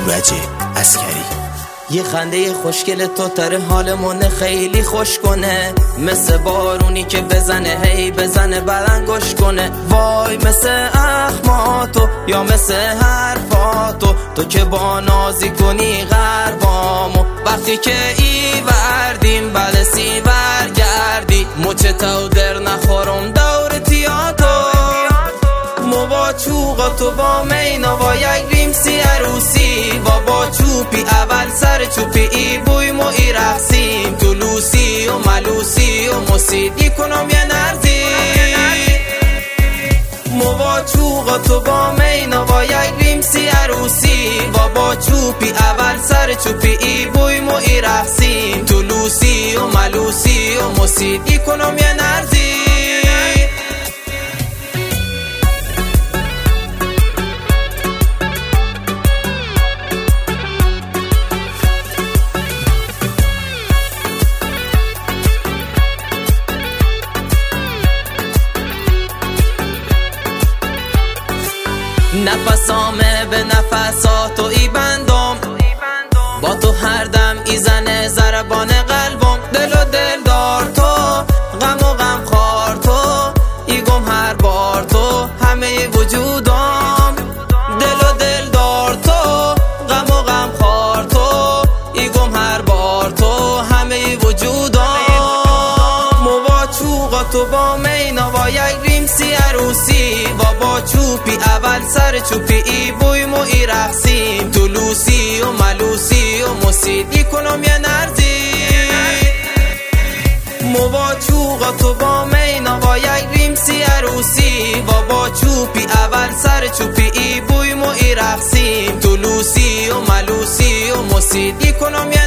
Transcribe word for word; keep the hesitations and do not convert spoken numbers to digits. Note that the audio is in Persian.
ایرج عسکری. یه خنده خوشگل تو تره حالمون خیلی خوش کنه، مثل بارونی که بزنه هی بزنه بلنگوش کنه. وای مثل اخماتو یا مثل حرفاتو، تو که با نازی کنی غربامو. وقتی که ای وردیم بله سی برگردی، مچتو در نخورم دور تیاتو. مو با چوغاتو با مینا با یک ریمسی عروسی، و با چوپی اول سر چوپی ای بوی مو ای رقصیم. تو لوسی و ملوسی و موسیقی کنم یه نرزی. مو با چوغاتو با مینا با یک ریمسی عروسی، و با چوپی اول سر چوپی ای بوی مو ای رقصیم. تو لوسی و ملوسی و موسیقی کنم یه نرزی. نفسامه به نفساتو ای بندم، با تو هر دم ای زنه ضربان قلبم. دل و دل دار تو، غم و غم خار تو، ای گم هر بار تو همه وجودم. دل و دل دار تو، غم و غم خار تو، ای گم هر بار تو همه وجودم. مو با چوغاتو با مینا با یک ریمسی عروسی، و با چوپی اول سر چوپی ای بوی مو ای رقصیم. تو لوسی و ملوسی و موسیقی کنم یه نرزی. مو با چوغاتو با مینا با یک ریمسی عروسی، و با چوپی اول سر چوپی ای بوی مو ای رقصیم. تو لوسی و ملوسی و موسیقی کنم یه